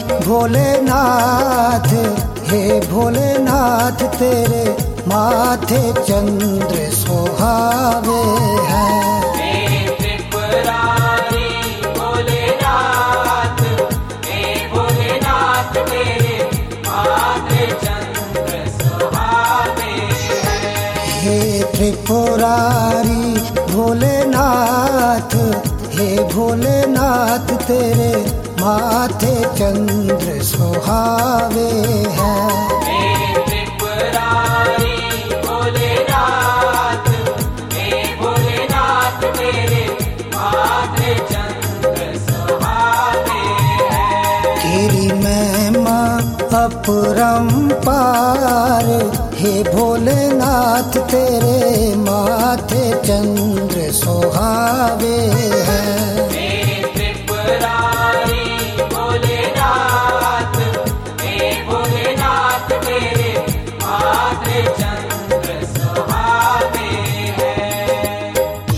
भोलेनाथ, हे भोलेनाथ तेरे माथे चंद्र सुहावे हैं। हे त्रिपुरारी भोलेनाथ, हे भोलेनाथ तेरे माथे चंद्र सुहावे हैं। हे त्रिपुरारी भोलेनाथ, हे भोलेनाथ तेरे माथे चंद्र सुहावे हैं। हे त्रिपुरारी भोलेनाथ, हे भोलेनाथ तेरे माथे चंद्र सुहावे हैं। तेरी महिमा अपरंपार, हे भोलेनाथ तेरे माथे चंद्र सुहावे हैं। हे त्रिपुरारी भोलेनाथ, हे भोलेनाथ तेरे माथे चंद्र सुहावे हैं।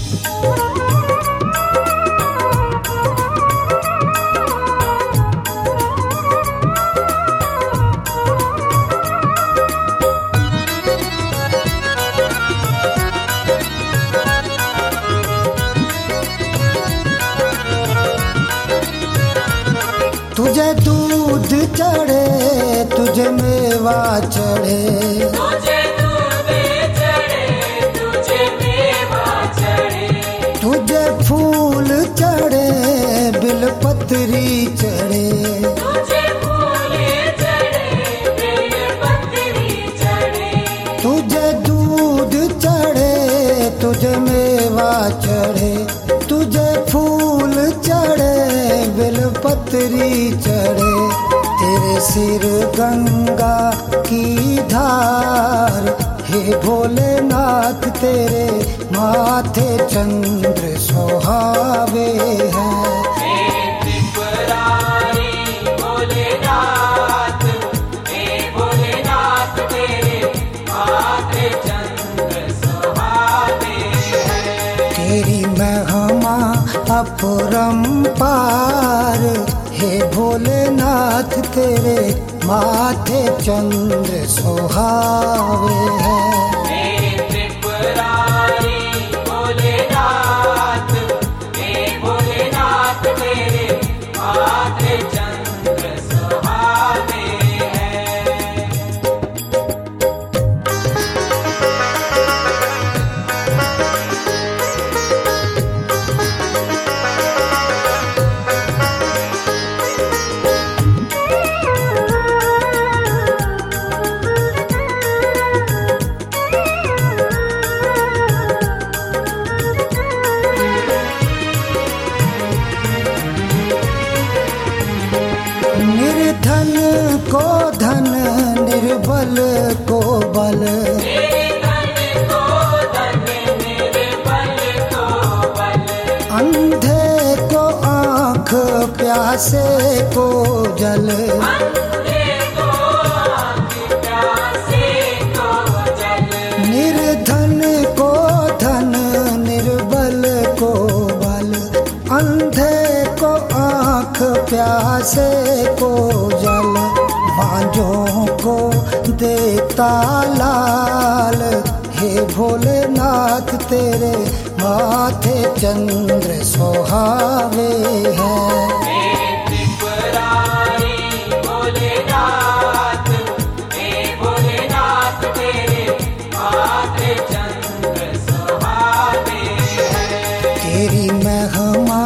तुझे दूध चढ़े, तुझे मेवा चढ़े, तुझे दूध चढ़े, तुझे मेवा चढ़े, तुझे फूल चढ़े, बिलपत्री चढ़े, तुझे फूल चढ़े, बेलपत्री चढ़े, तुझे दूध चढ़े, तुझे मेवा चढ़े, तुझे फूल चढ़े, बिलपत्री चढ़े। तेरे सिर गंगा की धार, हे भोलेनाथ तेरे माथे चंद्र सुहावे हैं। हे त्रिपुरारी भोलेनाथ, हे भोलेनाथ तेरे माथे चंद्र सुहावे हैं। तेरी महिमा अपरंपार, हे भोलेनाथ तेरे माथे चंद्र सुहावे हैं। हे त्रिपुरारी भोलेनाथ, हे भोलेनाथ तेरे माथे चंद्र सुहावे हैं। निर्धन को धन, निर्बल को बल, मेरे धन को धन, मेरे बल को बल, अंधे को आँख, प्यासे को जल, अंधे को आँख, प्यासे को जल, निर्धन को धन, निर्बल को बल, अंधे को आँख, प्यासे को जल, बांझों को देता लाल, हे भोलेनाथ तेरे माथे चंद्र सुहावे हैं। हे त्रिपुरारी भोलेनाथ, हे भोलेनाथ तेरे माथे चंद्र सुहावे हैं। तेरी महिमा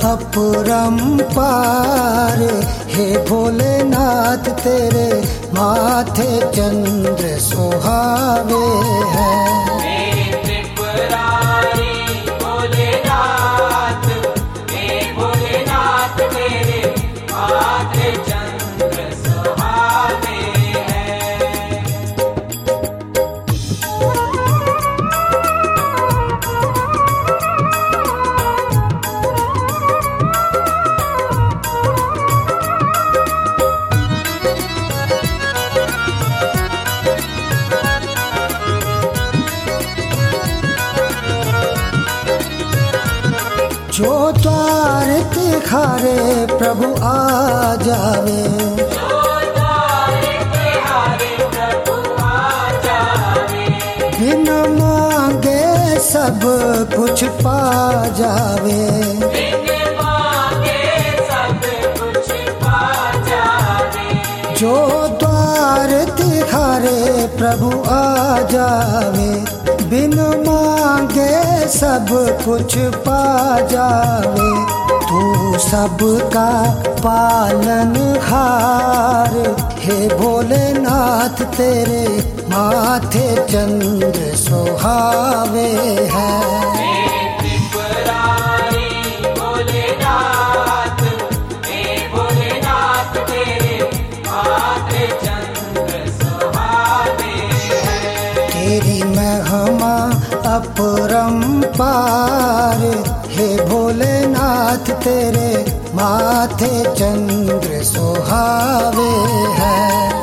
अपरंपार, हे भोलेनाथ तेरे माथे चंद्र सुहावे हैं। हे त्रिपुरारी भोलेनाथ, हे भोलेनाथ तेरे माथे चंद्र सुहावे हैं। जो द्वार तिखारे प्रभु आ जावे। जो द्वार तिहारे प्रभु आ जावे। बिन मांगे सब कुछ पा जावे। बिन मांगे सब कुछ पा जावे। जो द्वार तिखारे प्रभु आ जावे। बिन मांगे सब कुछ पा जावे। तू सबका पालनहार, हे भोलेनाथ तेरे माथे चंद्र सुहावे हैं। त्रिपुरारी भोलेनाथ, हे भोलेनाथ तेरे माथे चंद्र सुहावे हैं। तेरी महिमा अपरंपार, हे भोलेनाथ तेरे माथे चंद्र सुहावे हैं।